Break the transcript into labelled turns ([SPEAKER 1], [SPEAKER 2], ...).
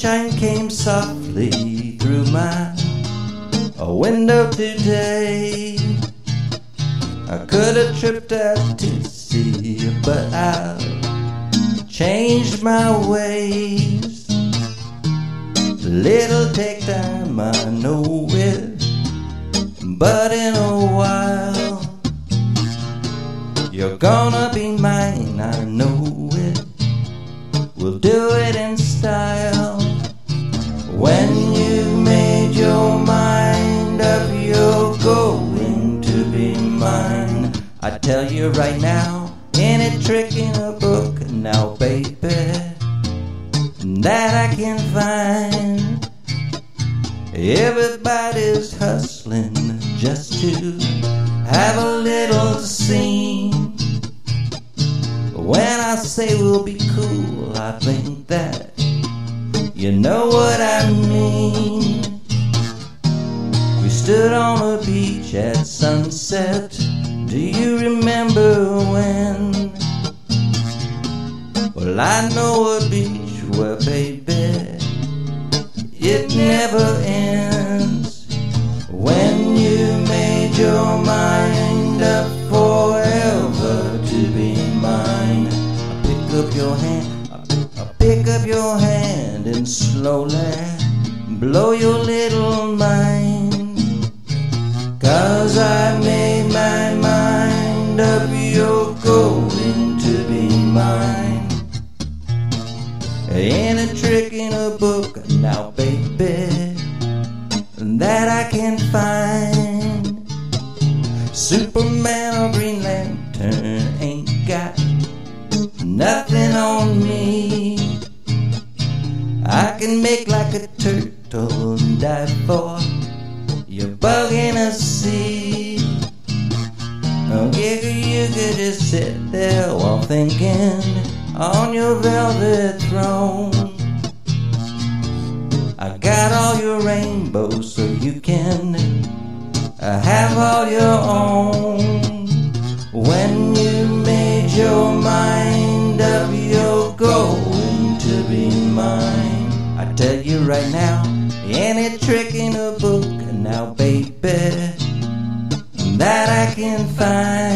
[SPEAKER 1] sunshine came softly through my window today. I could have tripped out to sea, but I've changed my ways. Little take time, I know it, but in a while you're gonna be mine, I know it. We'll do it in style. When you made your mind up, you're going to be mine. I tell you right now, any trick in a book now, baby, that I can find. Everybody's hustling just to have a little scene. When I say we'll be cool, I think that you know what I mean. We stood on a beach at sunset. Do you remember when? Well, I know a beach where, baby, it never ends. When you made your mind up forever to be mine, I pick up your hand, I pick up your hand and slowly blow your little mind. 'Cause I made my mind up, you're going to be mine. Ain't a trick in a book now, baby, that I can find. Superman or Green Lantern ain't got nothing on me. I can make like a turtle and dive for your bug in a sea. Oh, you could just sit there while thinking on your velvet throne. I got all your rainbows so you can have all your own. When you made your mind up, you're going to be mine. I tell you right now, any trick in a book now, baby, that I can find.